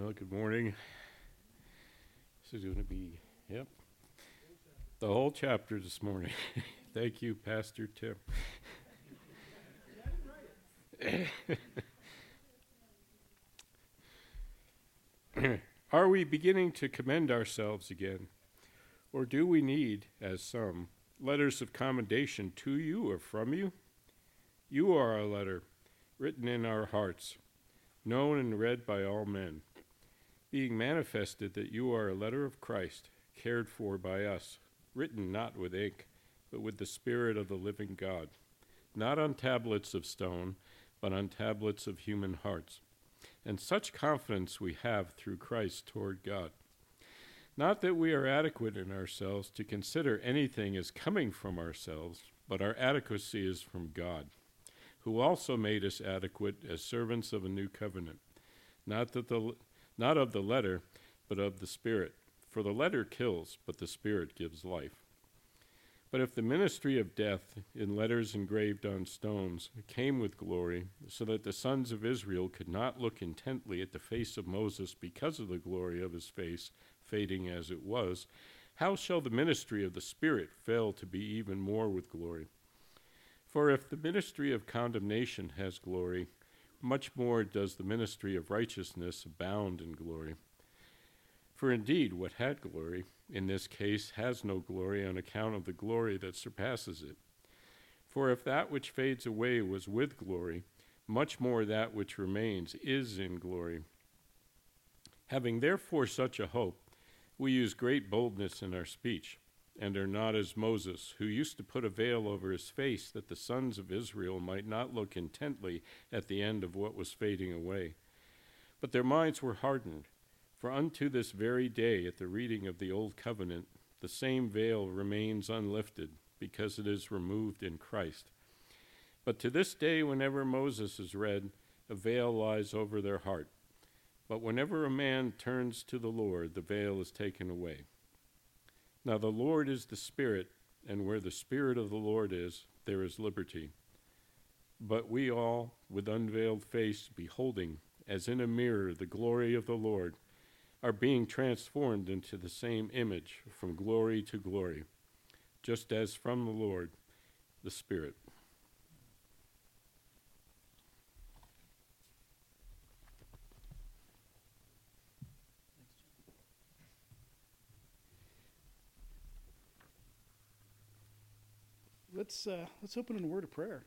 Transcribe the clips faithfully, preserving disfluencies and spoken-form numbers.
Well, good morning. This is going to be, yep, the whole chapter this morning. Thank you, Pastor Tim. Are we beginning to commend ourselves again? Or do we need, as some, letters of commendation to you or from you? You are a letter written in our hearts, known and read by all men, being manifested that you are a letter of Christ, cared for by us, written not with ink, but with the Spirit of the living God, not on tablets of stone, but on tablets of human hearts. And such confidence we have through Christ toward God. Not that we are adequate in ourselves to consider anything as coming from ourselves, but our adequacy is from God, who also made us adequate as servants of a new covenant, not that the not of the letter, but of the Spirit. For the letter kills, but the Spirit gives life. But if the ministry of death, in letters engraved on stones, came with glory, so that the sons of Israel could not look intently at the face of Moses because of the glory of his face, fading as it was, how shall the ministry of the Spirit fail to be even more with glory? For if the ministry of condemnation has glory, much more does the ministry of righteousness abound in glory. For indeed, what had glory, in this case, has no glory on account of the glory that surpasses it. For if that which fades away was with glory, much more that which remains is in glory. Having therefore such a hope, we use great boldness in our speech, and are not as Moses, who used to put a veil over his face that the sons of Israel might not look intently at the end of what was fading away. But their minds were hardened, for unto this very day at the reading of the Old Covenant, the same veil remains unlifted, because it is removed in Christ. But to this day, whenever Moses is read, a veil lies over their heart. But whenever a man turns to the Lord, the veil is taken away. Now the Lord is the Spirit, and where the Spirit of the Lord is, there is liberty. But we all, with unveiled face, beholding, as in a mirror, the glory of the Lord, are being transformed into the same image from glory to glory, just as from the Lord, the Spirit. Let's uh, let's open in a word of prayer.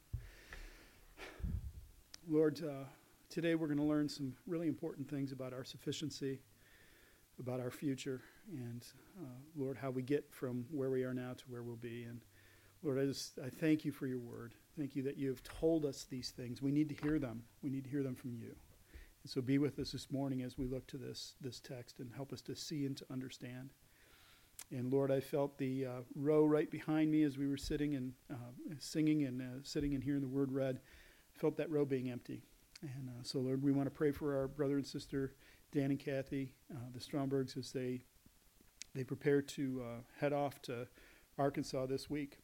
Lord, uh, today we're going to learn some really important things about our sufficiency, about our future, and uh, Lord, how we get from where we are now to where we'll be. And Lord, I just I thank you for your word. Thank you that you have told us these things. We need to hear them. We need to hear them from you. And so be with us this morning as we look to this this text and help us to see and to understand. And Lord, I felt the uh, row right behind me as we were sitting and uh, singing and uh, sitting and hearing the word read. I felt that row being empty. And uh, so, Lord, we want to pray for our brother and sister, Dan and Kathy, uh, the Strombergs, as they they prepare to uh, head off to Arkansas this week.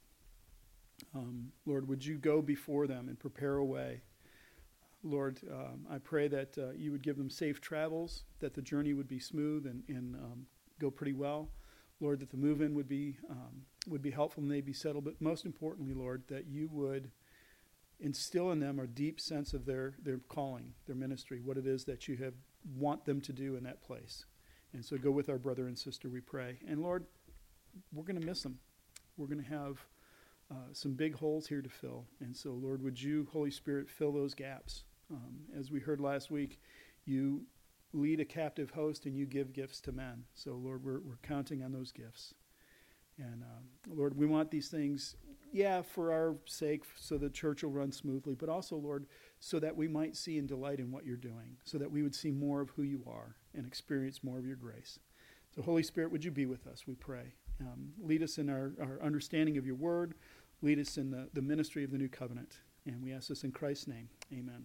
Um, Lord, would you go before them and prepare a way? Lord, um, I pray that uh, you would give them safe travels, that the journey would be smooth and, and um, go pretty well. Lord, that the move-in would be um, would be helpful and they'd be settled. But most importantly, Lord, that you would instill in them a deep sense of their, their calling, their ministry, what it is that you have want them to do in that place. And so go with our brother and sister, we pray. And Lord, we're going to miss them. We're going to have uh, some big holes here to fill. And so, Lord, would you, Holy Spirit, fill those gaps? Um, as we heard last week, you lead a captive host and you give gifts to men. So, Lord, we're we're counting on those gifts. And, um, Lord, we want these things, yeah, for our sake, so the church will run smoothly, but also, Lord, so that we might see and delight in what you're doing, so that we would see more of who you are and experience more of your grace. So, Holy Spirit, would you be with us, we pray. Um, lead us in our, our understanding of your word. Lead us in the, the ministry of the new covenant. And we ask this in Christ's name. Amen.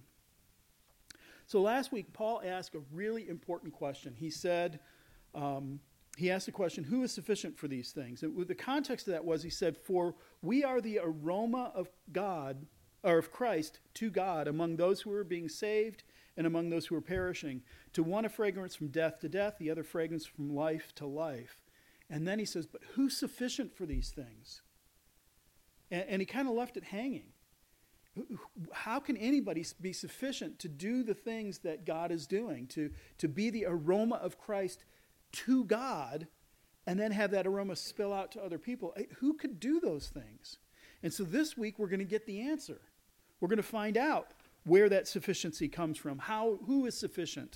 So last week, Paul asked a really important question. He said, um, he asked the question, who is sufficient for these things? And the context of that was, he said, for we are the aroma of God, or of Christ, to God among those who are being saved and among those who are perishing. To one a fragrance from death to death, the other fragrance from life to life. And then he says, but who's sufficient for these things? And, and he kind of left it hanging. How can anybody be sufficient to do the things that God is doing, to, to be the aroma of Christ to God, and then have that aroma spill out to other people? Who could do those things? And so this week we're going to get the answer. We're going to find out where that sufficiency comes from, how, who is sufficient.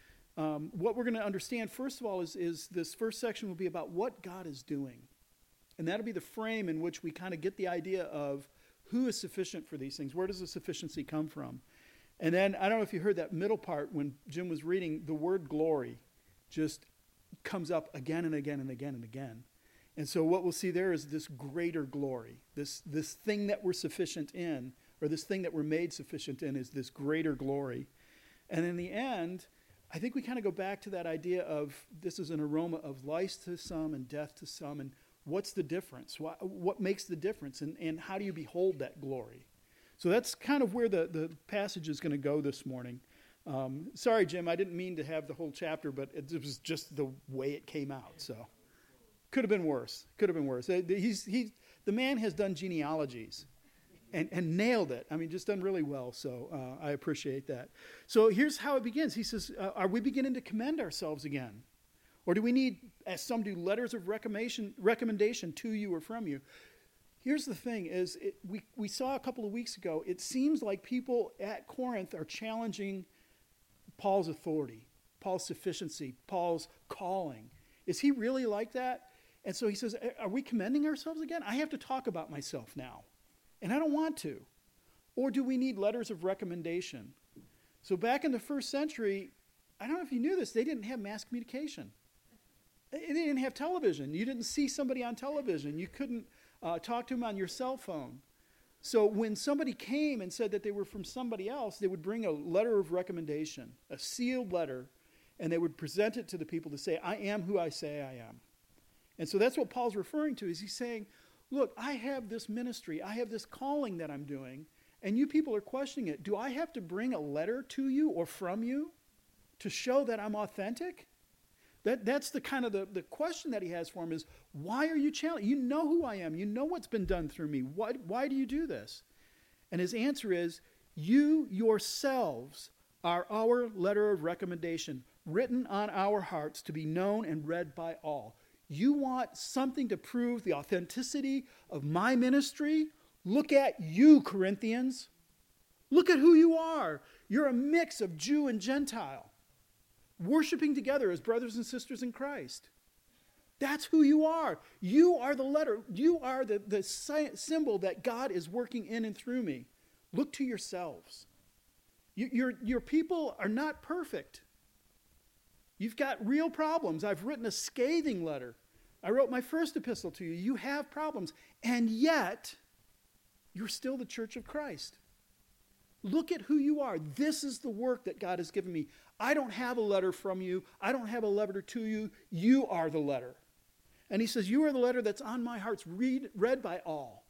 Um, what we're going to understand, first of all, is, is this first section will be about what God is doing. And that'll be the frame in which we kind of get the idea of who is sufficient for these things. Where does the sufficiency come from? And then, I don't know if you heard that middle part when Jim was reading, the word glory just comes up again and again and again and again. And so what we'll see there is this greater glory, this, this thing that we're sufficient in, or this thing that we're made sufficient in is this greater glory. And in the end, I think we kind of go back to that idea of this is an aroma of life to some and death to some, and what's the difference? What, what makes the difference? And, and how do you behold that glory? So that's kind of where the, the passage is going to go this morning. Um, sorry, Jim, I didn't mean to have the whole chapter, but it, it was just the way it came out. So could have been worse. Could have been worse. He's, he, the man has done genealogies and, and nailed it. I mean, just done really well. So uh, I appreciate that. So here's how it begins. He says, uh, are we beginning to commend ourselves again? Or do we need, as some do, letters of recommendation, recommendation to you or from you? Here's the thing, is it, we, we saw a couple of weeks ago, it seems like people at Corinth are challenging Paul's authority, Paul's sufficiency, Paul's calling. Is he really like that? And so he says, are we commending ourselves again? I have to talk about myself now, and I don't want to. Or do we need letters of recommendation? So back in the first century, I don't know if you knew this, they didn't have mass communication. They didn't have television. You didn't see somebody on television. You couldn't uh, talk to them on your cell phone. So when somebody came and said that they were from somebody else, they would bring a letter of recommendation, a sealed letter, and they would present it to the people to say, I am who I say I am. And so that's what Paul's referring to, is he's saying, look, I have this ministry, I have this calling that I'm doing, and you people are questioning it. Do I have to bring a letter to you or from you to show that I'm authentic? That, that's the kind of the, the question that he has for him is, why are you challenging? You know who I am. You know what's been done through me. Why, why do you do this? And his answer is, you yourselves are our letter of recommendation, written on our hearts to be known and read by all. You want something to prove the authenticity of my ministry? Look at you, Corinthians. Look at who you are. You're a mix of Jew and Gentile, worshiping together as brothers and sisters in Christ. That's who you are. You are the letter. You are the, the symbol that God is working in and through me. Look to yourselves. You, your, your people are not perfect. You've got real problems. I've written a scathing letter. I wrote my first epistle to you. You have problems. And yet, you're still the church of Christ. Look at who you are. This is the work that God has given me. I don't have a letter from you. I don't have a letter to you. You are the letter. And he says, you are the letter that's on my heart, read, read by all.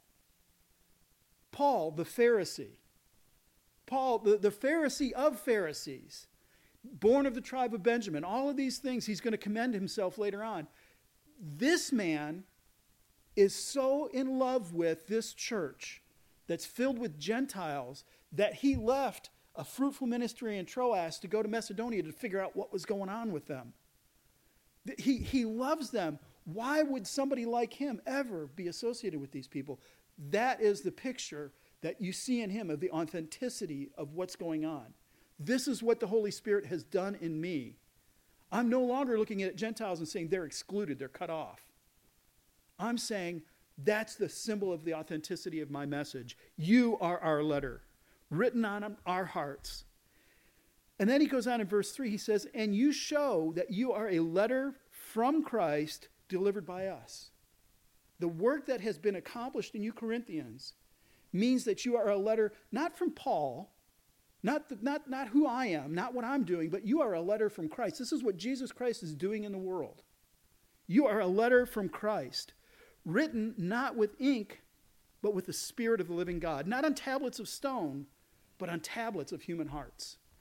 Paul, the Pharisee. Paul, the, the Pharisee of Pharisees, born of the tribe of Benjamin. All of these things, he's going to commend himself later on. This man is so in love with this church that's filled with Gentiles that he left a fruitful ministry in Troas to go to Macedonia to figure out what was going on with them. He, he loves them. Why would somebody like him ever be associated with these people? That is the picture that you see in him of the authenticity of what's going on. This is what the Holy Spirit has done in me. I'm no longer looking at Gentiles and saying they're excluded, they're cut off. I'm saying that's the symbol of the authenticity of my message. You are our letter, written on our hearts. And then he goes on in verse three, he says, and you show that you are a letter from Christ delivered by us. The work that has been accomplished in you Corinthians means that you are a letter not from Paul, not, the, not, not who I am, not what I'm doing, but you are a letter from Christ. This is what Jesus Christ is doing in the world. You are a letter from Christ, written not with ink, but with the Spirit of the living God, not on tablets of stone, but on tablets of human hearts.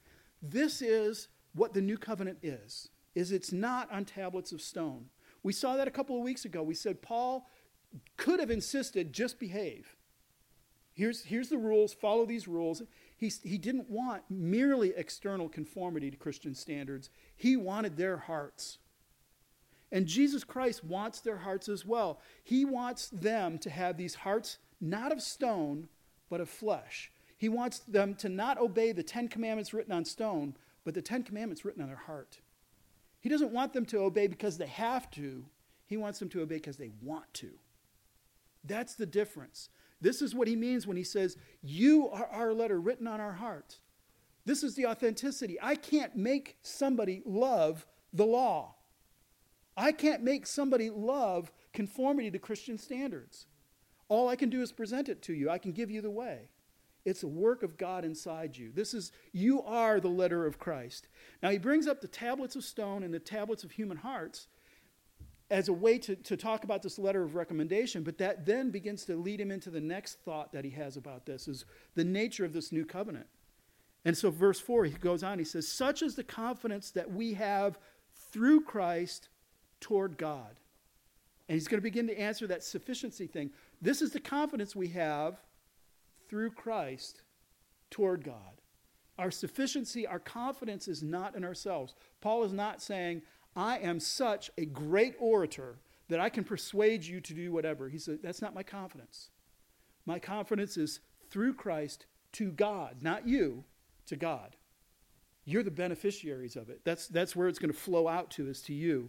This is what the new covenant is, is it's not on tablets of stone. We saw that a couple of weeks ago. We said Paul could have insisted, just behave. Here's, here's the rules, follow these rules. He, he didn't want merely external conformity to Christian standards. He wanted their hearts. And Jesus Christ wants their hearts as well. He wants them to have these hearts not of stone, but of flesh. He wants them to not obey the Ten Commandments written on stone, but the Ten Commandments written on their heart. He doesn't want them to obey because they have to. He wants them to obey because they want to. That's the difference. This is what he means when he says, you are our letter written on our heart. This is the authenticity. I can't make somebody love the law. I can't make somebody love conformity to Christian standards. All I can do is present it to you. I can give you the way. It's a work of God inside you. This is, you are the letter of Christ. Now he brings up the tablets of stone and the tablets of human hearts as a way to, to talk about this letter of recommendation, but that then begins to lead him into the next thought that he has about this, is the nature of this new covenant. And so verse four, he goes on, he says, such is the confidence that we have through Christ toward God. And he's going to begin to answer that sufficiency thing. This is the confidence we have through Christ toward God. Our sufficiency, our confidence is not in ourselves. Paul is not saying, I am such a great orator that I can persuade you to do whatever. He said, that's not my confidence. My confidence is through Christ to God, not you, to God. You're the beneficiaries of it. That's, that's where it's going to flow out to, is to you.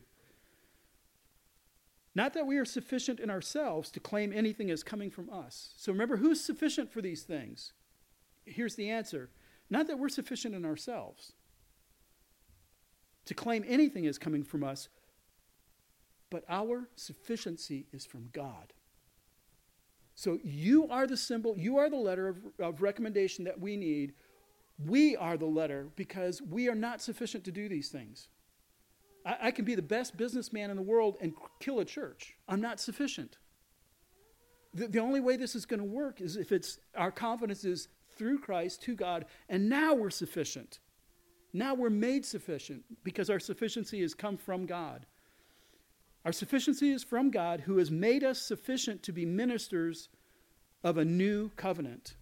Not that we are sufficient in ourselves to claim anything as coming from us. So remember, who's sufficient for these things? Here's the answer. Not that we're sufficient in ourselves to claim anything as coming from us, but our sufficiency is from God. So you are the symbol, you are the letter of, of recommendation that we need. We are the letter because we are not sufficient to do these things. I, I can be the best businessman in the world and kill a church. I'm not sufficient. The, the only way this is going to work is if it's our confidence is through Christ to God, and now we're sufficient. Now we're made sufficient because our sufficiency has come from God. Our sufficiency is from God, who has made us sufficient to be ministers of a new covenant.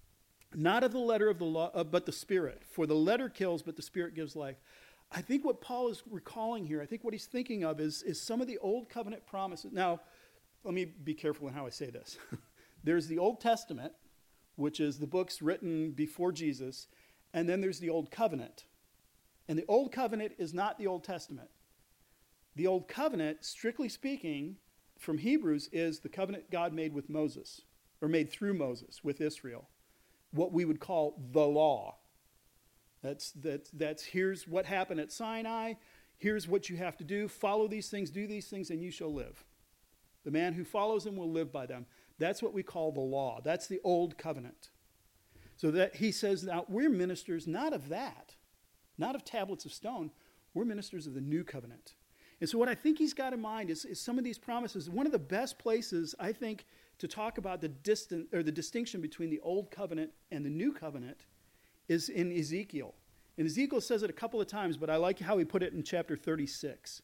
Not of the letter of the law, uh, but the Spirit. For the letter kills, but the Spirit gives life. I think what Paul is recalling here, I think what he's thinking of is, is some of the old covenant promises. Now, let me be careful in how I say this. There's the Old Testament, which is the books written before Jesus, and then there's the Old Covenant. And the Old Covenant is not the Old Testament. The Old Covenant, strictly speaking, from Hebrews, is the covenant God made with Moses, or made through Moses with Israel. What we would call the law. That's, that's, that's here's what happened at Sinai. Here's what you have to do. Follow these things, do these things, and you shall live. The man who follows them will live by them. That's what we call the law. That's the Old Covenant. So that he says, now we're ministers not of that, not of tablets of stone. We're ministers of the new covenant. And so what I think he's got in mind is, is some of these promises. One of the best places, I think, to talk about the distant or the distinction between the Old Covenant and the New Covenant is in Ezekiel. And Ezekiel says it a couple of times, but I like how he put it in chapter thirty-six.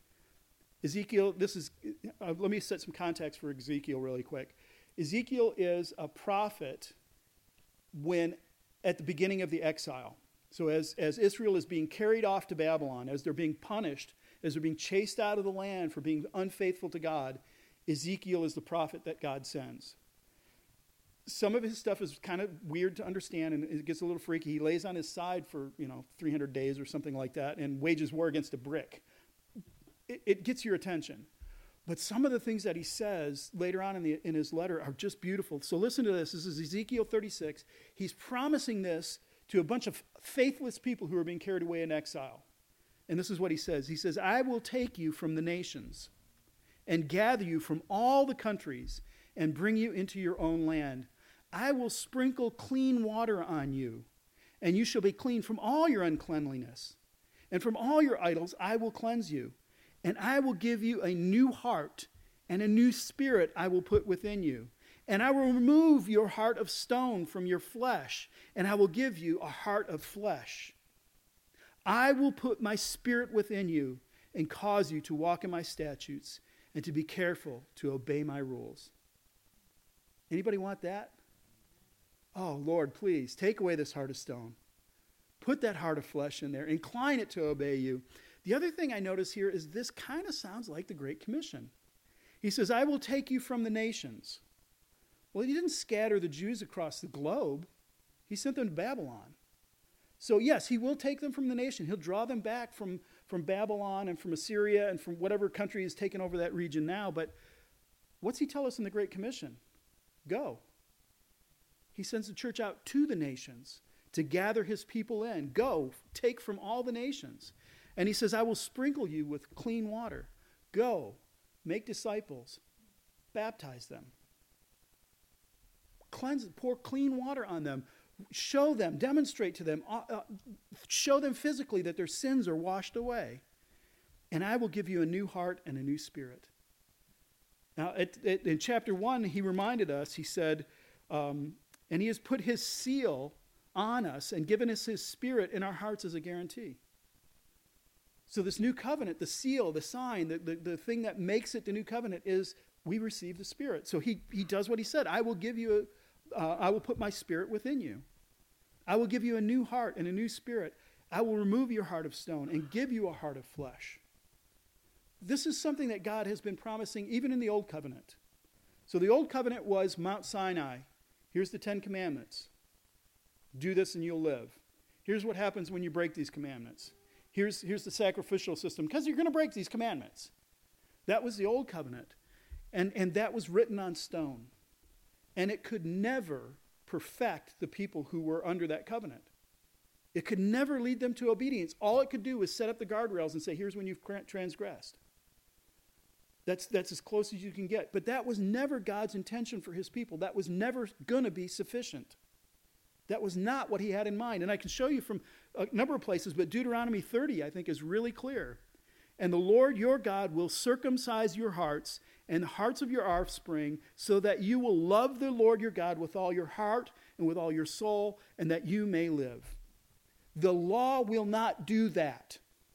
Ezekiel, this is, uh, let me set some context for Ezekiel really quick. Ezekiel is a prophet when, at the beginning of the exile. So as, as Israel is being carried off to Babylon, as they're being punished, as they're being chased out of the land for being unfaithful to God, Ezekiel is the prophet that God sends. Some of his stuff is kind of weird to understand, and it gets a little freaky. He lays on his side for, you know, three hundred days or something like that and wages war against a brick. It, it gets your attention. But some of the things that he says later on in, the, in his letter are just beautiful. So listen to this. This is Ezekiel thirty-six. He's promising this to a bunch of faithless people who are being carried away in exile. And this is what he says. He says, I will take you from the nations and gather you from all the countries and bring you into your own land. I will sprinkle clean water on you, and you shall be clean from all your uncleanliness. And from all your idols I will cleanse you. And I will give you a new heart, and a new spirit I will put within you. And I will remove your heart of stone from your flesh, and I will give you a heart of flesh. I will put my spirit within you and cause you to walk in my statutes and to be careful to obey my rules. Anybody want that? Oh, Lord, please take away this heart of stone. Put that heart of flesh in there. Incline it to obey you. The other thing I notice here is this kind of sounds like the Great Commission. He says, I will take you from the nations. Well, he didn't scatter the Jews across the globe. He sent them to Babylon. So yes, he will take them from the nation. He'll draw them back from, from Babylon and from Assyria and from whatever country is taken over that region now. But what's he tell us in the Great Commission? Go. He sends the church out to the nations to gather his people in. Go, take from all the nations. And he says, I will sprinkle you with clean water. Go, make disciples, baptize them. Cleanse, pour clean water on them. Show them, demonstrate to them, uh, uh, show them physically that their sins are washed away. And I will give you a new heart and a new spirit. Now, at, at, in chapter one, he reminded us, he said, um, and he has put his seal on us and given us his spirit in our hearts as a guarantee. So this new covenant, the seal, the sign, the, the, the thing that makes it the new covenant is we receive the Spirit. So he, he does what he said. I will give you, a, uh, I will put my Spirit within you. I will give you a new heart and a new spirit. I will remove your heart of stone and give you a heart of flesh. This is something that God has been promising even in the Old Covenant. So the Old Covenant was Mount Sinai. Here's the Ten Commandments. Do this and you'll live. Here's what happens when you break these commandments. Here's, here's the sacrificial system, because you're going to break these commandments. That was the Old Covenant. And, and that was written on stone. And it could never perfect the people who were under that covenant. It could never lead them to obedience. All it could do was set up the guardrails and say, here's when you've transgressed. That's, that's as close as you can get. But that was never God's intention for his people. That was never going to be sufficient. That was not what he had in mind. And I can show you from a number of places, but Deuteronomy thirty, I think, is really clear. And the Lord your God will circumcise your hearts and the hearts of your offspring, so that you will love the Lord your God with all your heart and with all your soul, and that you may live. The law will not do that.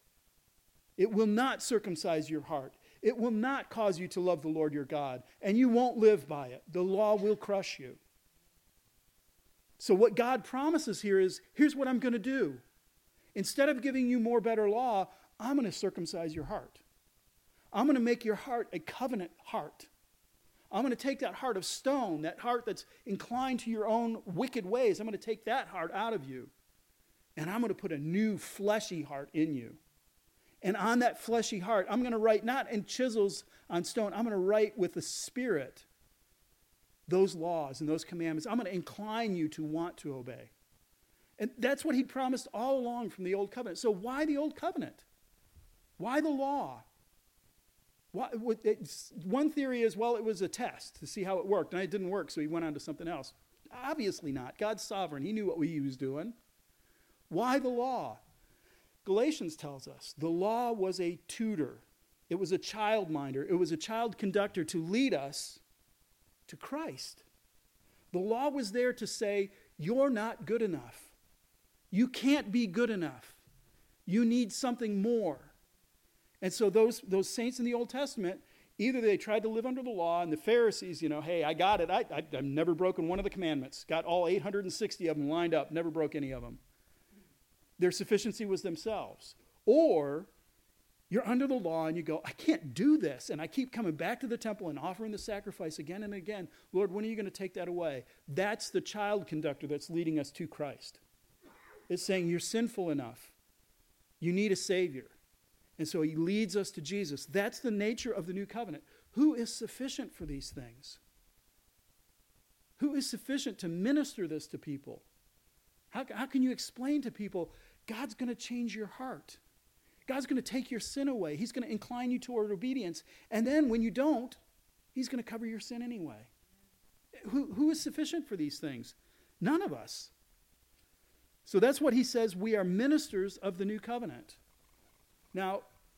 It will not circumcise your heart. It will not cause you to love the Lord your God, and you won't live by it. The law will crush you. So what God promises here is, here's what I'm going to do. Instead of giving you more better law, I'm going to circumcise your heart. I'm going to make your heart a covenant heart. I'm going to take that heart of stone, that heart that's inclined to your own wicked ways. I'm going to take that heart out of you. And I'm going to put a new fleshy heart in you. And on that fleshy heart, I'm going to write not in chisels on stone. I'm going to write with the Spirit those laws and those commandments. I'm going to incline you to want to obey. And that's what he promised all along from the Old Covenant. So why the Old Covenant? Why the law? Why, one theory is, well, it was a test to see how it worked, and it didn't work, so he went on to something else. Obviously not. God's sovereign. He knew what he was doing. Why the law? Galatians tells us the law was a tutor. It was a childminder. It was a child conductor to lead us to Christ. The law was there to say, you're not good enough. You can't be good enough. You need something more. And so those, those saints in the Old Testament, either they tried to live under the law, and the Pharisees, you know, hey, I got it. I, I, I've never broken one of the commandments. Got all eight hundred sixty of them lined up. Never broke any of them. Their sufficiency was themselves. Or you're under the law and you go, I can't do this. And I keep coming back to the temple and offering the sacrifice again and again. Lord, when are you going to take that away? That's the child conductor that's leading us to Christ. It's saying you're sinful enough. You need a Savior. And so he leads us to Jesus. That's the nature of the new covenant. Who is sufficient for these things? Who is sufficient to minister this to people? How, how can you explain to people, God's going to change your heart? God's going to take your sin away. He's going to incline you toward obedience. And then when you don't, he's going to cover your sin anyway. Who, who is sufficient for these things? None of us. So that's what he says. We are ministers of the new covenant. Now,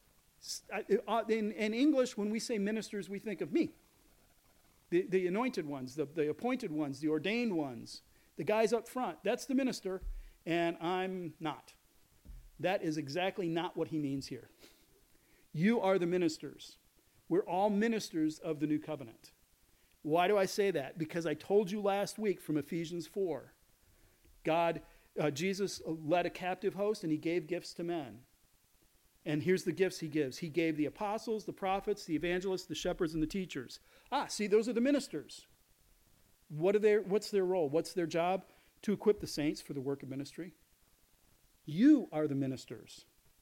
in, in English, when we say ministers, we think of me. The, the anointed ones, the, the appointed ones, the ordained ones, the guys up front. That's the minister, and I'm not. That is exactly not what he means here. You are the ministers. We're all ministers of the new covenant. Why do I say that? Because I told you last week from Ephesians four, God, uh, Jesus led a captive host and he gave gifts to men. And here's the gifts he gives. He gave the apostles, the prophets, the evangelists, the shepherds, and the teachers. Ah, see, those are the ministers. What are their, what's their role? What's their job? To equip the saints for the work of ministry. You are the ministers.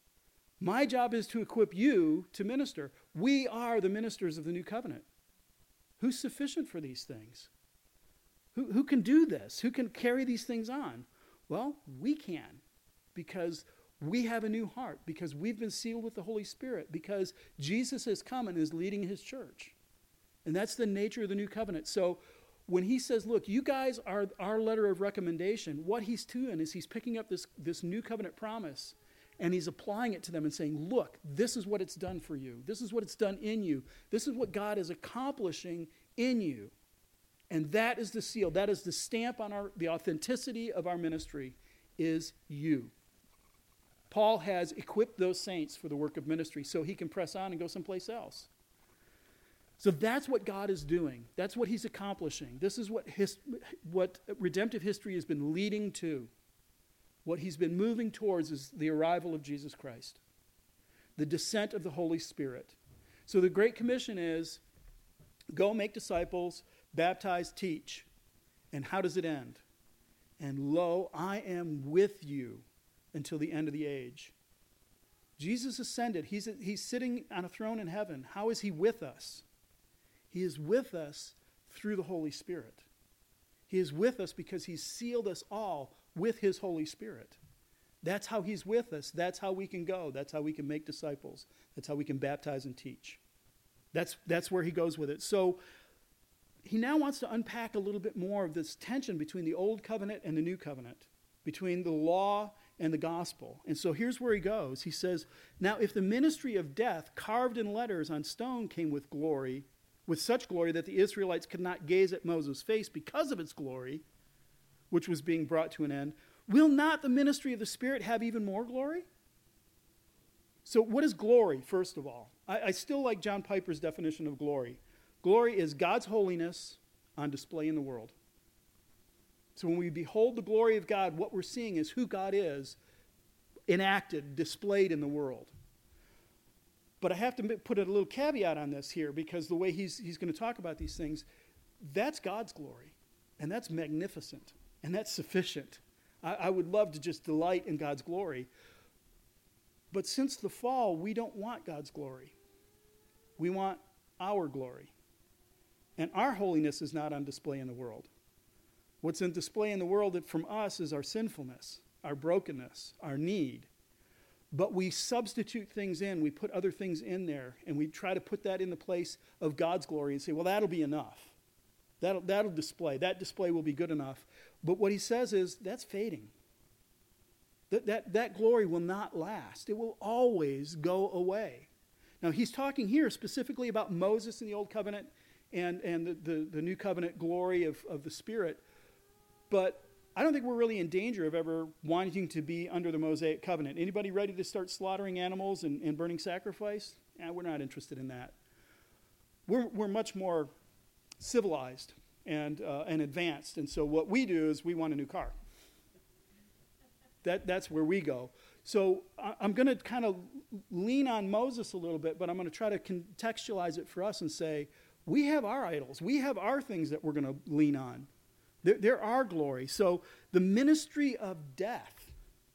My job is to equip you to minister. We are the ministers of the new covenant. Who's sufficient for these things? Who, who can do this? Who can carry these things on? Well, we can, because we have a new heart, because we've been sealed with the Holy Spirit, because Jesus has come and is leading his church. And that's the nature of the new covenant. So when he says, look, you guys are our letter of recommendation, what he's doing is he's picking up this, this new covenant promise and he's applying it to them and saying, look, this is what it's done for you. This is what it's done in you. This is what God is accomplishing in you. And that is the seal. That is the stamp on our, the authenticity of our ministry is you. Paul has equipped those saints for the work of ministry so he can press on and go someplace else. So that's what God is doing. That's what he's accomplishing. This is what his, what redemptive history has been leading to. What he's been moving towards is the arrival of Jesus Christ, the descent of the Holy Spirit. So the Great Commission is, go make disciples, baptize, teach. And how does it end? And lo, I am with you until the end of the age. Jesus ascended. He's, he's sitting on a throne in heaven. How is he with us? He is with us through the Holy Spirit. He is with us because he's sealed us all with his Holy Spirit. That's how he's with us. That's how we can go. That's how we can make disciples. That's how we can baptize and teach. That's, that's where he goes with it. So he now wants to unpack a little bit more of this tension between the old covenant and the new covenant, between the law and the gospel. And so here's where he goes. He says, now if the ministry of death carved in letters on stone came with glory, with such glory that the Israelites could not gaze at Moses' face because of its glory, which was being brought to an end, will not the ministry of the Spirit have even more glory? So what is glory, first of all? I, I still like John Piper's definition of glory. Glory is God's holiness on display in the world. So when we behold the glory of God, what we're seeing is who God is enacted, displayed in the world. But I have to put a little caveat on this here, because the way he's, he's going to talk about these things, that's God's glory. And that's magnificent. And that's sufficient. I, I would love to just delight in God's glory. But since the fall, we don't want God's glory. We want our glory. And our holiness is not on display in the world. What's in display in the world from us is our sinfulness, our brokenness, our need. But we substitute things in, we put other things in there, and we try to put that in the place of God's glory and say, well, that'll be enough. That'll, that'll display. That display will be good enough. But what he says is, that's fading. That, that, that glory will not last. It will always go away. Now, he's talking here specifically about Moses in the Old Covenant and, and the, the, the New Covenant glory of, of the Spirit. But I don't think we're really in danger of ever wanting to be under the Mosaic covenant. Anybody ready to start slaughtering animals and, and burning sacrifice? Eh, we're not interested in that. We're, we're much more civilized and, uh, and advanced. And so what we do is we want a new car. That, that's where we go. So I, I'm going to kind of lean on Moses a little bit, but I'm going to try to contextualize it for us and say, we have our idols. We have our things that we're going to lean on. They're, they're our glory. So the ministry of death.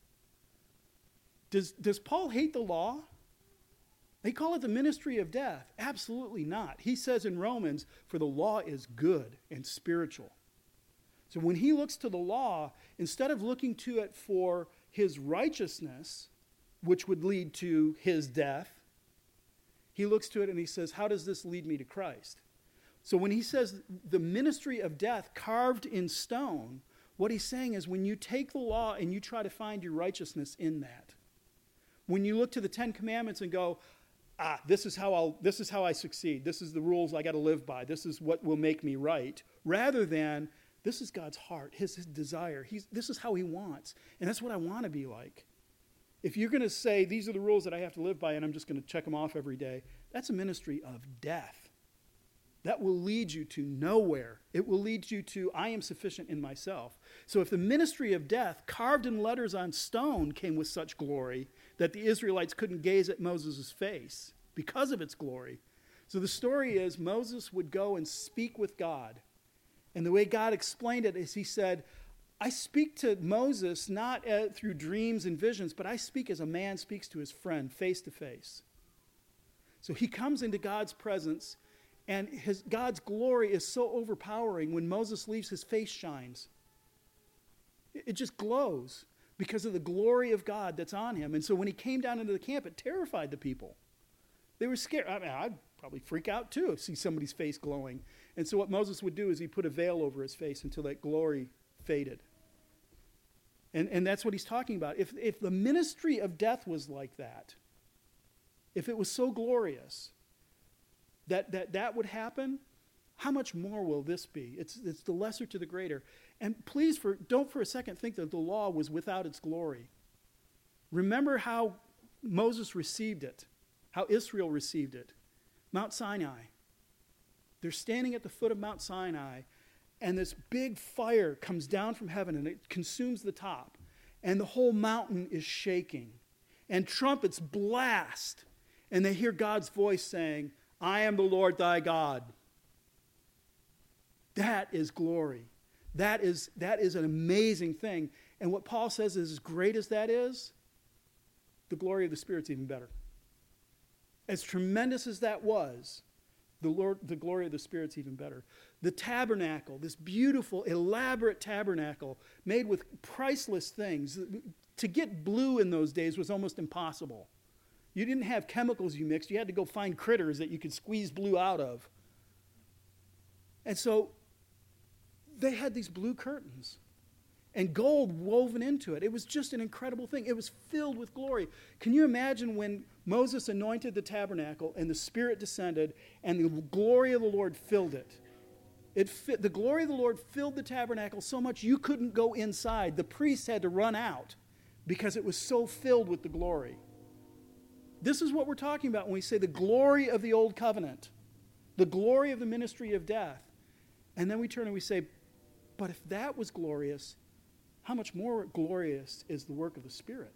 Does, does Paul hate the law? They call it the ministry of death. Absolutely not. He says in Romans, for the law is good and spiritual. So when he looks to the law, instead of looking to it for his righteousness, which would lead to his death, he looks to it and he says, how does this lead me to Christ? So when he says the ministry of death carved in stone, what he's saying is when you take the law and you try to find your righteousness in that, when you look to the Ten Commandments and go, ah, this is how I'll, this is how I succeed. This is the rules I got to live by. This is what will make me right. Rather than, this is God's heart, his, his desire. He's, this is how he wants. And that's what I want to be like. If you're going to say, these are the rules that I have to live by, and I'm just going to check them off every day, that's a ministry of death. That will lead you to nowhere. It will lead you to, I am sufficient in myself. So if the ministry of death, carved in letters on stone, came with such glory that the Israelites couldn't gaze at Moses' face because of its glory. So the story is Moses would go and speak with God. And the way God explained it is he said, I speak to Moses not uh, through dreams and visions, but I speak as a man speaks to his friend face to face. So he comes into God's presence, and his, God's glory is so overpowering. When Moses leaves, his face shines. It, it just glows because of the glory of God that's on him. And so when he came down into the camp, it terrified the people. They were scared. I mean, I'd probably freak out too if see somebody's face glowing. And so what Moses would do is he put a veil over his face until that glory faded. And, and that's what he's talking about. If, if the ministry of death was like that, if it was so glorious that that, that would happen, how much more will this be? It's, it's the lesser to the greater. And please, for, don't for a second think that the law was without its glory. Remember how Moses received it, how Israel received it. Mount Sinai. They're standing at the foot of Mount Sinai, and this big fire comes down from heaven, and it consumes the top. And the whole mountain is shaking. And trumpets blast. And they hear God's voice saying, I am the Lord thy God. That is glory. That is, that is an amazing thing. And what Paul says is, as great as that is, the glory of the Spirit's even better. As tremendous as that was, the Lord, the glory of the Spirit's even better. The tabernacle, this beautiful, elaborate tabernacle made with priceless things. To get blue in those days was almost impossible. You didn't have chemicals you mixed. You had to go find critters that you could squeeze blue out of. And so they had these blue curtains and gold woven into it. It was just an incredible thing. It was filled with glory. Can you imagine when Moses anointed the tabernacle and the Spirit descended and the glory of the Lord filled it? It fit, the glory of the Lord filled the tabernacle so much you couldn't go inside. The priests had to run out because it was so filled with the glory. This is what we're talking about when we say the glory of the old covenant, the glory of the ministry of death. And then we turn and we say, but if that was glorious, how much more glorious is the work of the Spirit?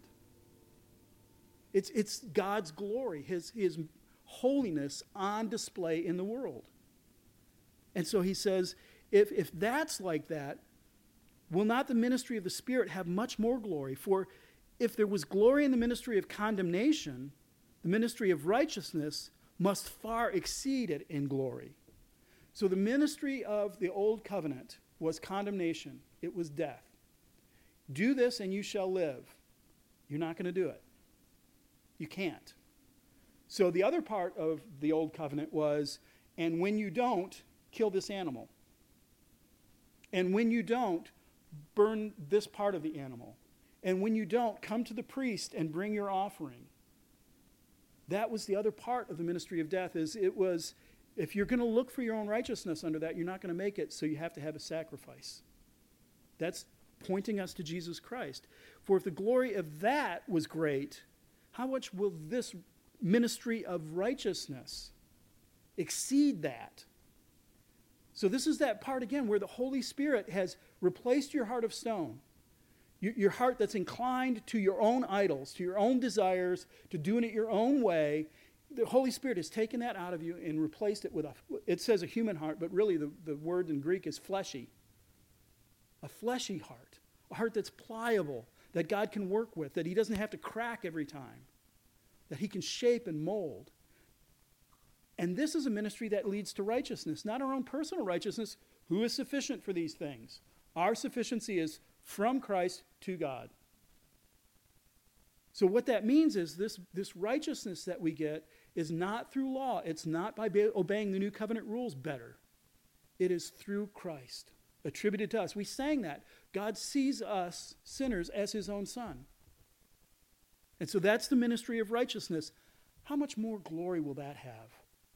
It's, it's God's glory, his, his holiness on display in the world. And so he says, if, if that's like that, will not the ministry of the Spirit have much more glory? For if there was glory in the ministry of condemnation, the ministry of righteousness must far exceed it in glory. So the ministry of the old covenant was condemnation. It was death. Do this and you shall live. You're not going to do it. You can't. So the other part of the old covenant was, and when you don't, kill this animal. And when you don't, burn this part of the animal. And when you don't, come to the priest and bring your offering. That was the other part of the ministry of death, is it was, if you're going to look for your own righteousness under that, you're not going to make it, so you have to have a sacrifice. That's pointing us to Jesus Christ. For if the glory of that was great, how much will this ministry of righteousness exceed that? So this is that part again where the Holy Spirit has replaced your heart of stone, your heart that's inclined to your own idols, to your own desires, to doing it your own way. The Holy Spirit has taken that out of you and replaced it with a, it says a human heart, but really the, the word in Greek is fleshy. A fleshy heart, a heart that's pliable, that God can work with, that he doesn't have to crack every time, that he can shape and mold. And this is a ministry that leads to righteousness, not our own personal righteousness. Who is sufficient for these things? Our sufficiency is from Christ to God. So what that means is this, this righteousness that we get is not through law. It's not by obeying the new covenant rules better. It is through Christ, attributed to us. We sang that. God sees us, sinners, as his own son. And so that's the ministry of righteousness. How much more glory will that have?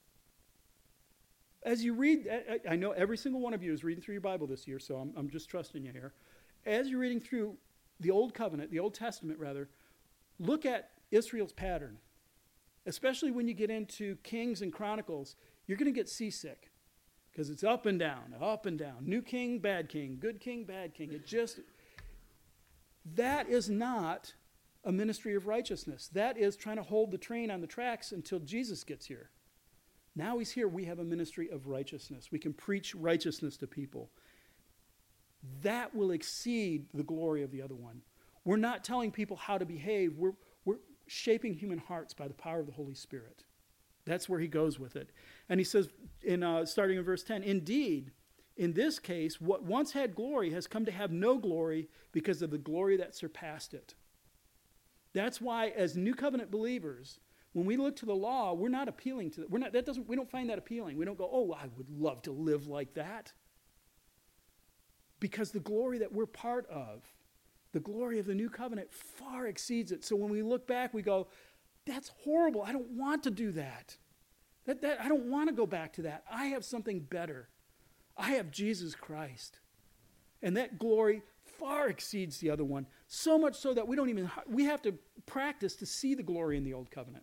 As you read, I know every single one of you is reading through your Bible this year, so I'm, I'm just trusting you here. As you're reading through the Old Covenant, the Old Testament rather, Look at Israel's pattern. Especially when you get into Kings and Chronicles, you're going to get seasick. Because it's up and down, up and down. New king, bad king, good king, bad king. It just, that is not a ministry of righteousness. That is trying to hold the train on the tracks until Jesus gets here. Now he's here, we have a ministry of righteousness. We can preach righteousness to people. That will exceed the glory of the other one. We're not telling people how to behave. We're, we're shaping human hearts by the power of the Holy Spirit. That's where he goes with it. And he says, in uh, starting in verse ten, indeed, in this case, what once had glory has come to have no glory because of the glory that surpassed it. That's why, as New Covenant believers, when we look to the law, we're not appealing to that. We're not, that doesn't, we don't find that appealing. We don't go, oh, I would love to live like that. Because the glory that we're part of, the glory of the New Covenant, far exceeds it. So when we look back, we go, that's horrible. I don't want to do that. That, that. I don't want to go back to that. I have something better. I have Jesus Christ. And that glory far exceeds the other one. So much so that we don't even, we have to practice to see the glory in the Old Covenant.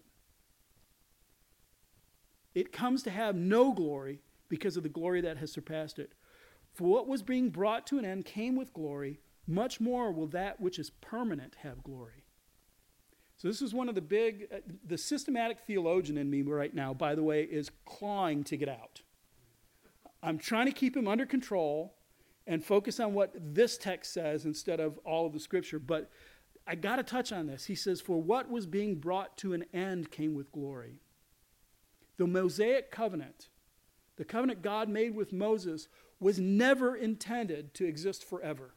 It comes to have no glory because of the glory that has surpassed it. For what was being brought to an end came with glory. Much more will that which is permanent have glory. So this is one of the big, uh, the systematic theologian in me right now, by the way, is clawing to get out. I'm trying to keep him under control and focus on what this text says instead of all of the scripture. But I got to touch on this. He says, for what was being brought to an end came with glory. The Mosaic covenant, the covenant God made with Moses, was never intended to exist forever.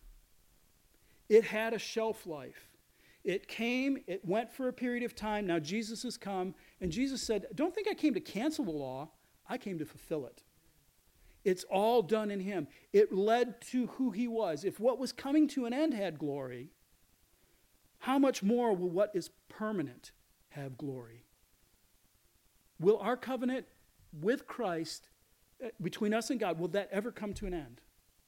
It had a shelf life. It came, it went for a period of time. Now Jesus has come, and Jesus said, don't think I came to cancel the law. I came to fulfill it. It's all done in him. It led to who he was. If what was coming to an end had glory, how much more will what is permanent have glory? Will our covenant with Christ, between us and God, will that ever come to an end?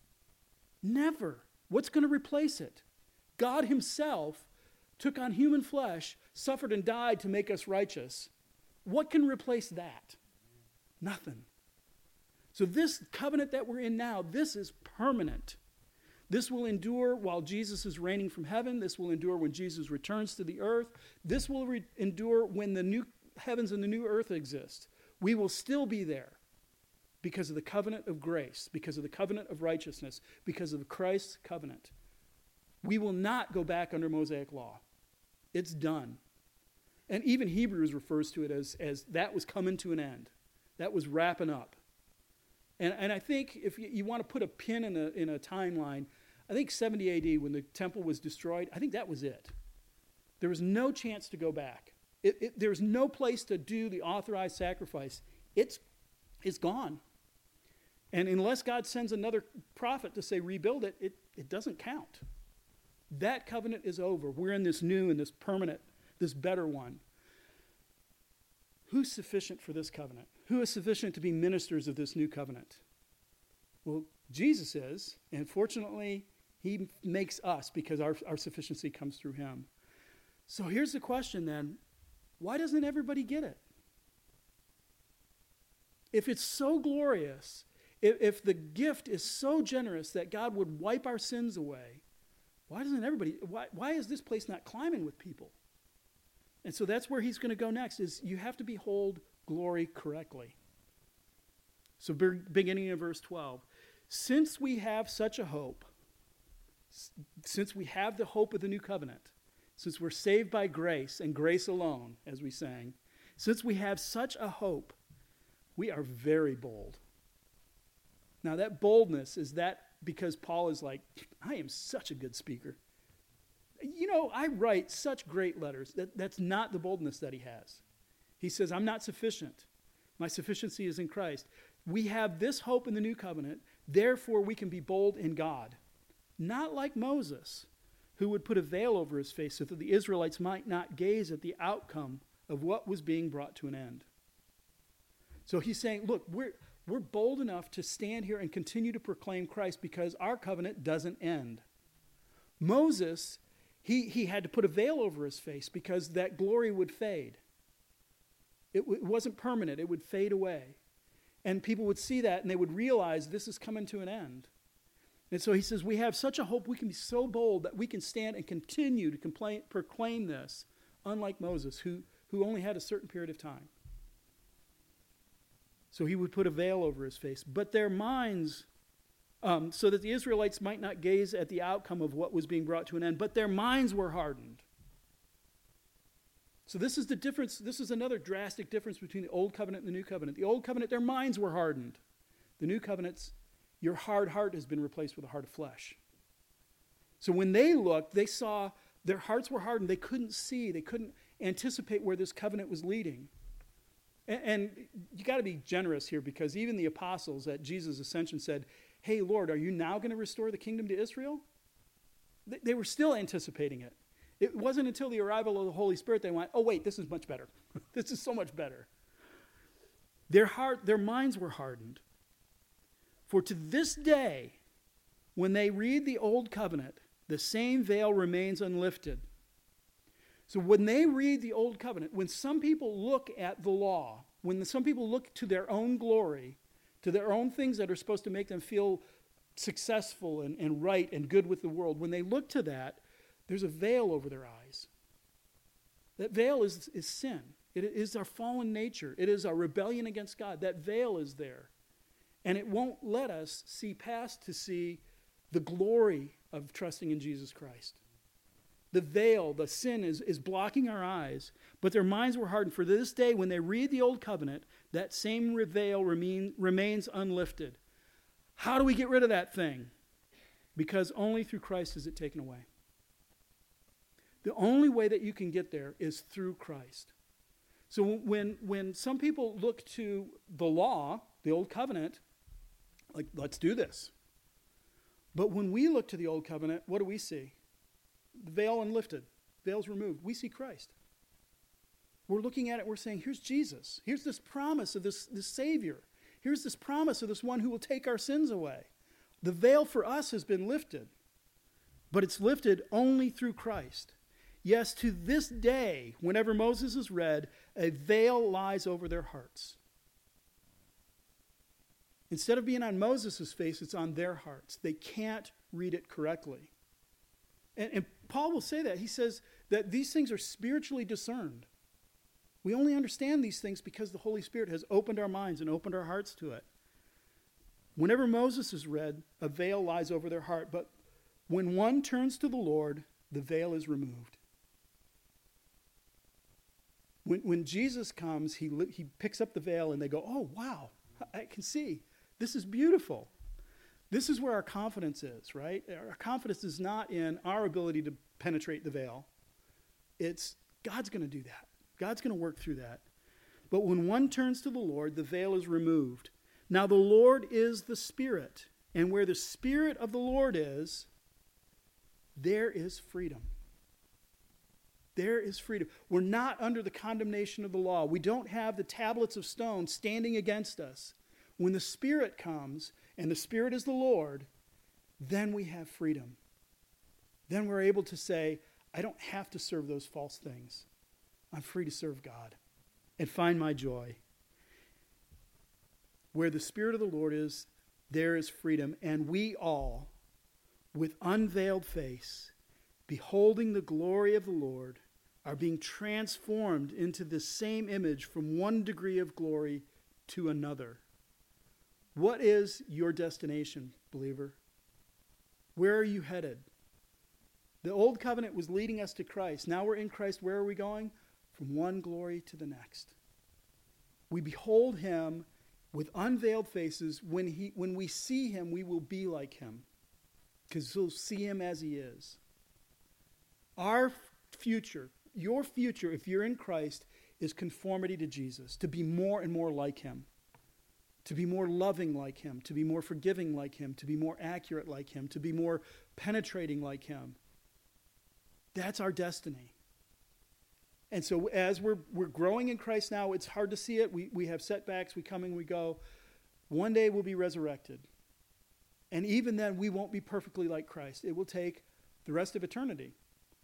Never. What's going to replace it? God himself took on human flesh, suffered and died to make us righteous. What can replace that? Nothing. So this covenant that we're in now, this is permanent. This will endure while Jesus is reigning from heaven. This will endure when Jesus returns to the earth. This will re- endure when the new heavens and the new earth exist. We will still be there because of the covenant of grace, because of the covenant of righteousness, because of Christ's covenant. We will not go back under Mosaic law. It's done. And even Hebrews refers to it as, as that was coming to an end. That was wrapping up. And, and I think if you, you want to put a pin in a, in a timeline, I think seventy A D when the temple was destroyed, I think that was it. There was no chance to go back. It, it, there was no place to do the authorized sacrifice. It's, it's gone. And unless God sends another prophet to say rebuild it, it, it doesn't count. That covenant is over. We're in this new and this permanent, this better one. Who's sufficient for this covenant? Who is sufficient to be ministers of this new covenant? Well, Jesus is, and fortunately, he makes us because our, our sufficiency comes through him. So here's the question then. Why doesn't everybody get it? If it's so glorious, if, if the gift is so generous that God would wipe our sins away, why doesn't everybody, why, why is this place not climbing with people? And so that's where he's going to go next, is you have to behold glory correctly. So be, beginning in verse twelve, since we have such a hope, since we have the hope of the new covenant, since we're saved by grace and grace alone, as we sang, since we have such a hope, we are very bold. Now that boldness is that because Paul is like, I am such a good speaker. You know, I write such great letters. That, that's not the boldness that he has. He says, I'm not sufficient. My sufficiency is in Christ. We have this hope in the new covenant, therefore we can be bold in God. Not like Moses, who would put a veil over his face so that the Israelites might not gaze at the outcome of what was being brought to an end. So he's saying, look, we're, we're bold enough to stand here and continue to proclaim Christ because our covenant doesn't end. Moses, he, he had to put a veil over his face because that glory would fade. It, w- it wasn't permanent. It would fade away. And people would see that and they would realize this is coming to an end. And so he says, we have such a hope, we can be so bold that we can stand and continue to complain, proclaim this, unlike Moses, who, who only had a certain period of time. So he would put a veil over his face. But their minds, um, so that the Israelites might not gaze at the outcome of what was being brought to an end, but their minds were hardened. So this is the difference, this is another drastic difference between the Old Covenant and the New Covenant. The Old Covenant, their minds were hardened. The New Covenant's, your hard heart has been replaced with a heart of flesh. So when they looked, they saw their hearts were hardened. They couldn't see. They couldn't anticipate where this covenant was leading. And, and you got to be generous here, because even the apostles at Jesus' ascension said, hey, Lord, are you now going to restore the kingdom to Israel? They, they were still anticipating it. It wasn't until the arrival of the Holy Spirit they went, oh, wait, this is much better. This is so much better. Their heart, their minds were hardened. For to this day, when they read the Old Covenant, the same veil remains unlifted. So when they read the Old Covenant, when some people look at the law, when some people look to their own glory, to their own things that are supposed to make them feel successful and, and right and good with the world, when they look to that, there's a veil over their eyes. That veil is, is sin. It is our fallen nature. It is our rebellion against God. That veil is there. And it won't let us see past to see the glory of trusting in Jesus Christ. The veil, the sin is, is blocking our eyes, but their minds were hardened. For this day, when they read the Old Covenant, that same veil remain, remains unlifted. How do we get rid of that thing? Because only through Christ is it taken away. The only way that you can get there is through Christ. So when, when some people look to the law, the Old Covenant, like, let's do this. But when we look to the Old Covenant, what do we see? The veil unlifted, veil's removed. We see Christ. We're looking at it, we're saying, here's Jesus. Here's this promise of this, this Savior. Here's this promise of this one who will take our sins away. The veil for us has been lifted, but it's lifted only through Christ. Yes, to this day, whenever Moses is read, a veil lies over their hearts. Instead of being on Moses' face, it's on their hearts. They can't read it correctly. And, and Paul will say that. He says that these things are spiritually discerned. We only understand these things because the Holy Spirit has opened our minds and opened our hearts to it. Whenever Moses is read, a veil lies over their heart. But when one turns to the Lord, the veil is removed. When, when Jesus comes, he, he picks up the veil and they go, oh, wow, I can see. This is beautiful. This is where our confidence is, right? Our confidence is not in our ability to penetrate the veil. It's God's going to do that. God's going to work through that. But when one turns to the Lord, the veil is removed. Now the Lord is the Spirit, and where the Spirit of the Lord is, there is freedom. There is freedom. We're not under the condemnation of the law. We don't have the tablets of stone standing against us. When the Spirit comes, and the Spirit is the Lord, then we have freedom. Then we're able to say, I don't have to serve those false things. I'm free to serve God and find my joy. Where the Spirit of the Lord is, there is freedom. And we all, with unveiled face, beholding the glory of the Lord, are being transformed into the same image from one degree of glory to another. What is your destination, believer? Where are you headed? The old covenant was leading us to Christ. Now we're in Christ. Where are we going? From one glory to the next. We behold him with unveiled faces. When he, when we see him, we will be like him, because we'll see him as he is. Our future, your future, if you're in Christ, is conformity to Jesus, to be more and more like him, to be more loving like him, to be more forgiving like him, to be more accurate like him, to be more penetrating like him. That's our destiny. And so as we're we're growing in Christ now, it's hard to see it. We we have setbacks. We come and we go. One day we'll be resurrected. And even then, we won't be perfectly like Christ. It will take the rest of eternity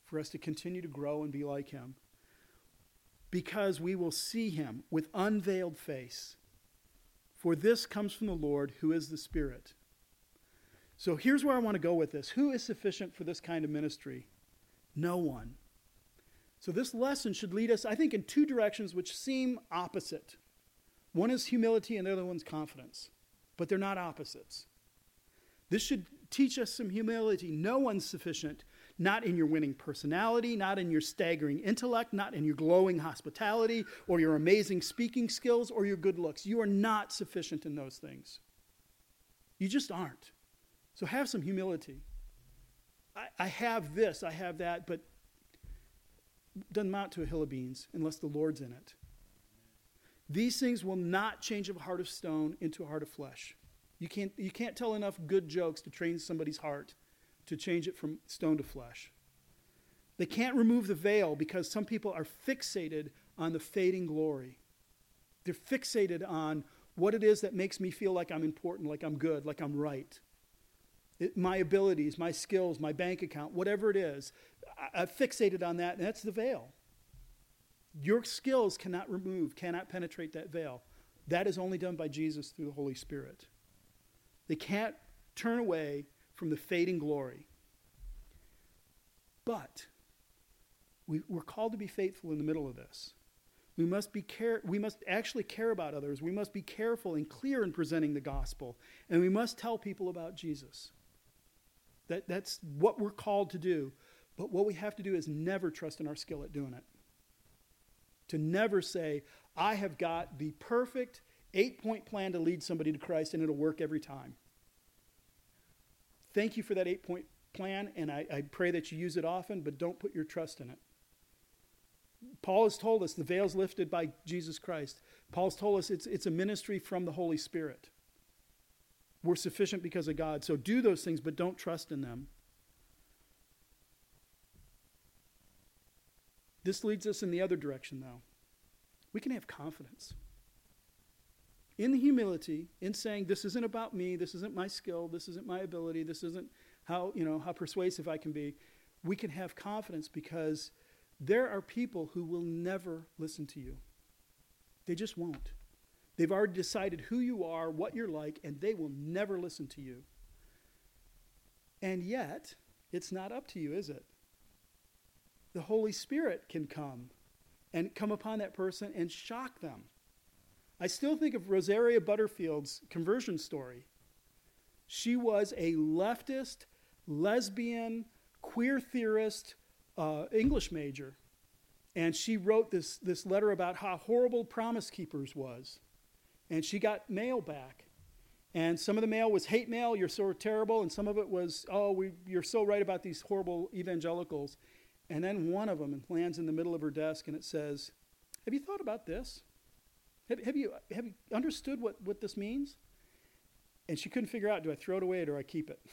for us to continue to grow and be like him, because we will see him with unveiled face. For this comes from the Lord, who is the Spirit. So here's where I want to go with this. Who is sufficient for this kind of ministry? No one. So this lesson should lead us, I think, in two directions which seem opposite. One is humility and the other one's confidence. But they're not opposites. This should teach us some humility. No one's sufficient, not in your winning personality, not in your staggering intellect, not in your glowing hospitality, or your amazing speaking skills, or your good looks. You are not sufficient in those things. You just aren't. So have some humility. I, I have this, I have that, but it doesn't amount to a hill of beans unless the Lord's in it. These things will not change a heart of stone into a heart of flesh. You can't, you can't tell enough good jokes to train somebody's heart to change it from stone to flesh. They can't remove the veil because some people are fixated on the fading glory. They're fixated on what it is that makes me feel like I'm important, like I'm good, like I'm right. It, my abilities, my skills, my bank account, whatever it is, I, I've fixated on that, and that's the veil. Your skills cannot remove, cannot penetrate that veil. That is only done by Jesus through the Holy Spirit. They can't turn away from the fading glory. But we, we're called to be faithful in the middle of this. We must be care, we must actually care about others. We must be careful and clear in presenting the gospel. And we must tell people about Jesus. That, that's what we're called to do. But what we have to do is never trust in our skill at doing it. To never say, I have got the perfect eight-point plan to lead somebody to Christ and it'll work every time. Thank you for that eight-point plan, and I, I pray that you use it often, but don't put your trust in it. Paul has told us the veil's lifted by Jesus Christ. Paul's told us it's, it's a ministry from the Holy Spirit. We're sufficient because of God. So do those things, but don't trust in them. This leads us in the other direction, though. We can have confidence. In the humility, in saying, this isn't about me, this isn't my skill, this isn't my ability, this isn't how, you know, how persuasive I can be, we can have confidence because there are people who will never listen to you. They just won't. They've already decided who you are, what you're like, and they will never listen to you. And yet, it's not up to you, is it? The Holy Spirit can come and come upon that person and shock them. I still think of Rosaria Butterfield's conversion story. She was a leftist, lesbian, queer theorist, uh, English major. And she wrote this, this letter about how horrible Promise Keepers was. And she got mail back. And some of the mail was hate mail, you're so terrible. And some of it was, oh, we, you're so right about these horrible evangelicals. And then one of them lands in the middle of her desk and it says, have you thought about this? Have, have you have you understood what, what this means? And she couldn't figure out, do I throw it away or do I keep it?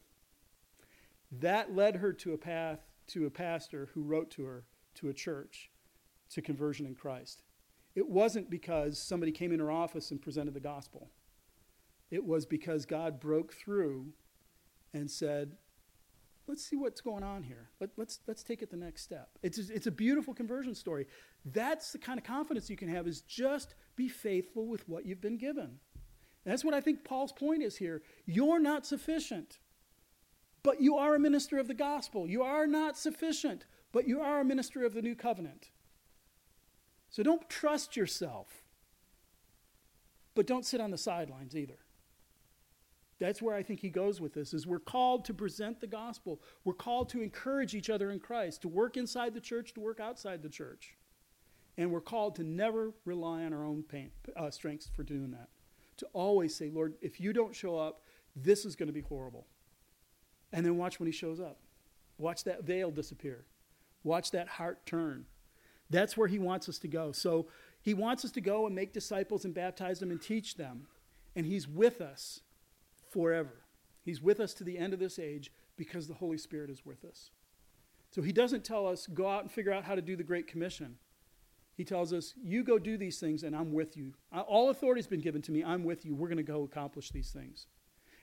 That led her to a path, to a pastor who wrote to her, to a church, to conversion in Christ. It wasn't because somebody came in her office and presented the gospel. It was because God broke through and said, let's see what's going on here. Let, let's, let's take it the next step. It's, it's a beautiful conversion story. That's the kind of confidence you can have, is just be faithful with what you've been given. And that's what I think Paul's point is here. You're not sufficient, but you are a minister of the gospel. You are not sufficient, but you are a minister of the new covenant. So don't trust yourself, but don't sit on the sidelines either. That's where I think he goes with this, is we're called to present the gospel. We're called to encourage each other in Christ, to work inside the church, to work outside the church. And we're called to never rely on our own pain, uh, strengths for doing that. To always say, Lord, if you don't show up, this is going to be horrible. And then watch when he shows up. Watch that veil disappear. Watch that heart turn. That's where he wants us to go. So he wants us to go and make disciples and baptize them and teach them. And he's with us forever. He's with us to the end of this age because the Holy Spirit is with us. So he doesn't tell us, go out and figure out how to do the Great Commission. He tells us, you go do these things and I'm with you. All authority has been given to me. I'm with you. We're going to go accomplish these things.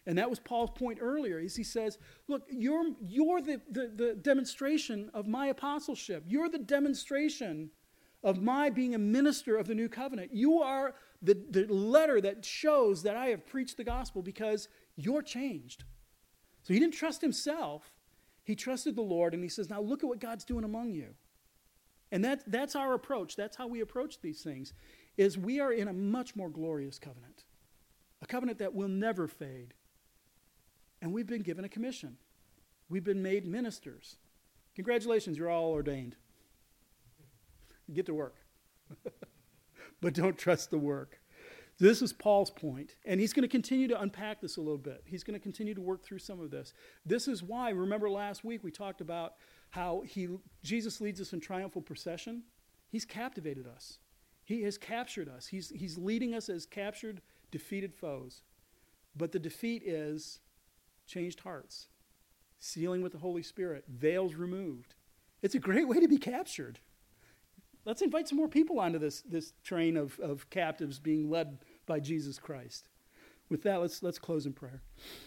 And that was Paul's point earlier, is he says, look, you're, you're the, the, the demonstration of my apostleship. You're the demonstration of my being a minister of the new covenant. You are the, the letter that shows that I have preached the gospel because you're changed. So he didn't trust himself. He trusted the Lord, and he says, now look at what God's doing among you. And that, that's our approach. That's how we approach these things, is we are in a much more glorious covenant, a covenant that will never fade. And we've been given a commission. We've been made ministers. Congratulations, you're all ordained. Get to work. But don't trust the work. This is Paul's point, and he's going to continue to unpack this a little bit. He's going to continue to work through some of this. This is why, remember last week we talked about how he, Jesus leads us in triumphal procession. He's captivated us. He has captured us. He's, he's leading us as captured, defeated foes. But the defeat is changed hearts, sealing with the Holy Spirit, veils removed. It's a great way to be captured. Let's invite some more people onto this, this train of, of captives being led by Jesus Christ. With that, let's, let's close in prayer.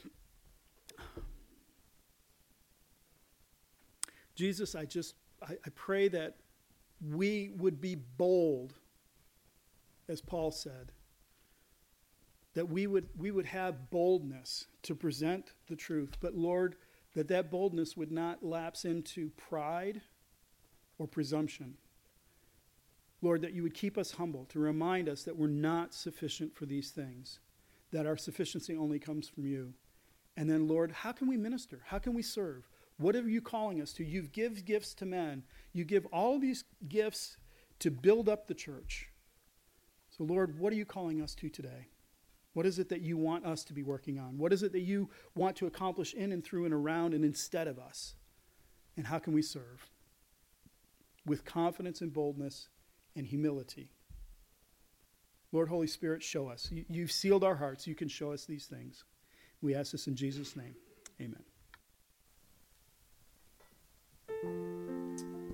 Jesus, I just, I, I pray that we would be bold, as Paul said, that we would, we would have boldness to present the truth. But Lord, that that boldness would not lapse into pride or presumption. Lord, that you would keep us humble, to remind us that we're not sufficient for these things, that our sufficiency only comes from you. And then, Lord, how can we minister? How can we serve? What are you calling us to? You give gifts to men. You give all these gifts to build up the church. So, Lord, what are you calling us to today? What is it that you want us to be working on? What is it that you want to accomplish in and through and around and instead of us? And how can we serve? With confidence and boldness and humility. Lord, Holy Spirit, show us. You, you've sealed our hearts. You can show us these things. We ask this in Jesus' name. Amen.